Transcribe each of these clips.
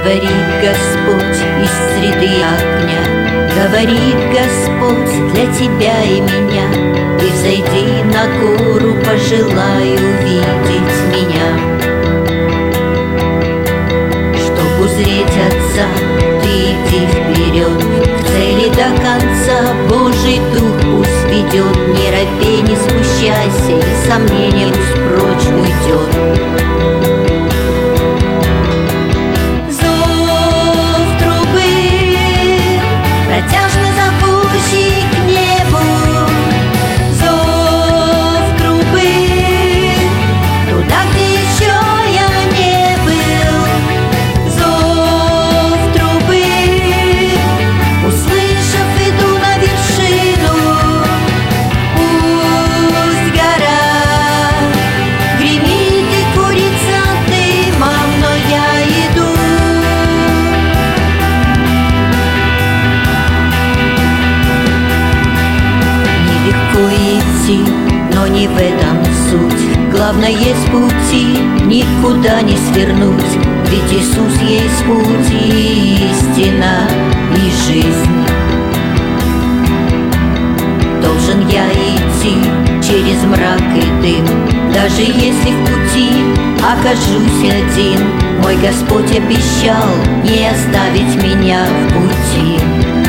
Говорит Господь из среды огня, говорит Господь для тебя и меня: ты взойди на гору, пожелай увидеть меня. Чтоб узреть Отца, ты иди вперед, к цели до конца. Божий Дух пусть ведет, не робей, не смущайся, и сомнение пусть прочь уйдет. Но не в этом суть. Главное, есть пути, никуда не свернуть. Ведь Иисус есть путь и истина, и жизнь. Должен я идти через мрак и дым, даже если в пути окажусь один. Мой Господь обещал не оставить меня в пути.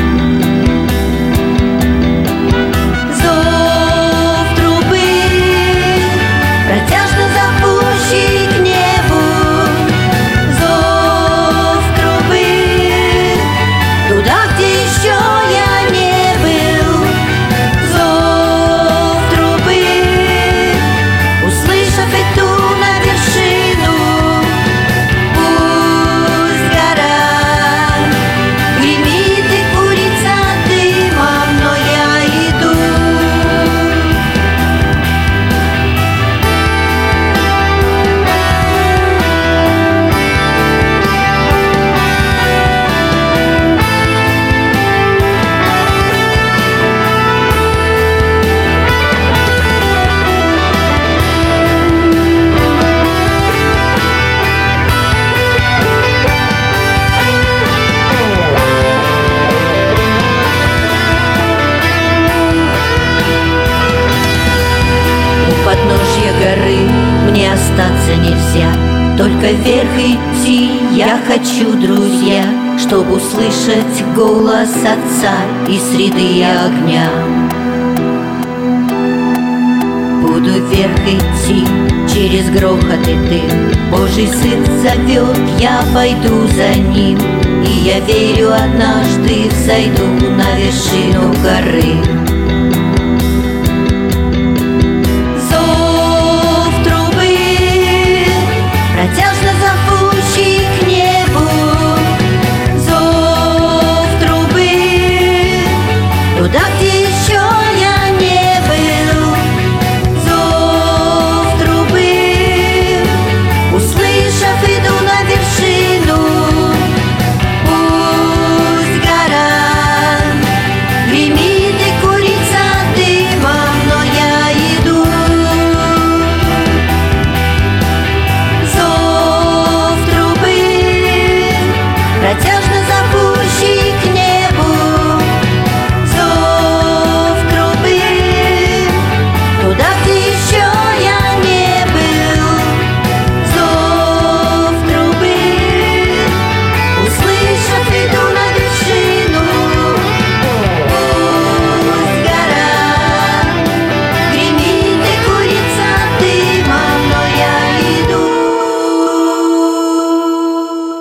Мне остаться нельзя, только вверх идти я хочу, друзья, чтобы услышать голос Отца из среды огня. Буду вверх идти через грохот и дым, Божий Сын зовет, я пойду за Ним, и я верю, однажды взойду на вершину горы.